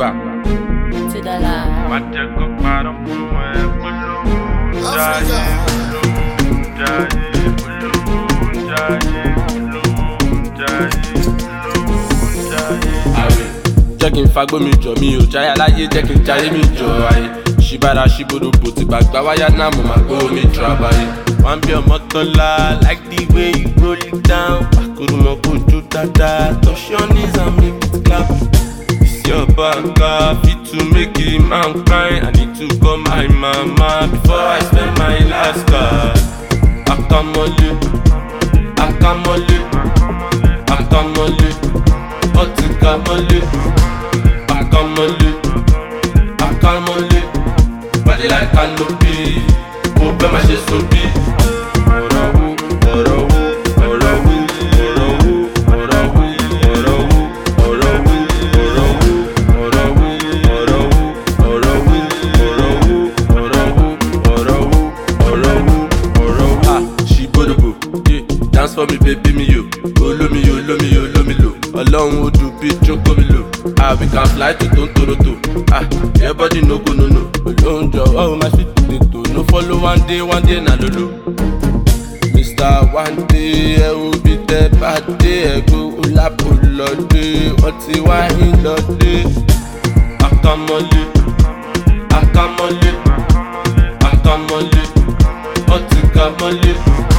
gbà. To the line. Má jẹ́ kó parọ́ fún ẹ polówó jáyé polówó jáyé polówó jáyé polówó jáyé polówó jáyé. Jẹ́ kí n fagbó mi jọ mi ò jáyà láyé jẹ́ kí n jayé mi jọ ayé. Ṣíbára ṣíbodòbò ti gbàgbá wáyà náà mo máa gbó mi trabayé. Wọ́n bí ọmọ tọ́lá like the way you roll it down. Pàkúrú mọ kojú dáadáa, touch your knees and make it clap. It's your banker, fit to make a man cry. I need to call my mama before I spend my last card. Akamole, akamole, akamole, ọtí akamole, akamole, body like canopy, ó bẹ́ má ṣe sobi. Ọ̀rọ̀ wo, ọ̀rọ̀ wo, ọ̀rọ̀ wo, ọ̀rọ̀ wo, ọ̀rọ̀ wo, ọ̀rọ̀ wo, ọ̀rọ̀ wo, ọ̀rọ̀ wo, ọ̀rọ̀ wo, ọ̀rọ̀ wo, ọ̀rọ̀ wo, ọ̀rọ̀ wo, ọ̀rọ̀ wo, ọ̀rọ̀ wo, ọ̀rọ̀ wo. Ah, ṣíbódòbò, dance for me baby mi yo, olómi yo, olómi yo, olómi lo. Ọlọ́run ó dùn bí jókòó mi lò. Ah, we can fly to Toronto. Ah, everybody no go no no. Olóhùn jọ̀wọ́ o, my sweet potato. No follow one day na lolo. Mr. One Day, ẹ wo bí tẹ bá dé ẹ̀gbọ́n ọ̀làbò lọ́dẹ. Wọ́n ti wá yín lọ́dẹ. Akamole, akamole, akamole, ọtí kamole.